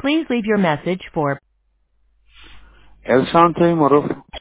Please leave your message for El Sante Moroso.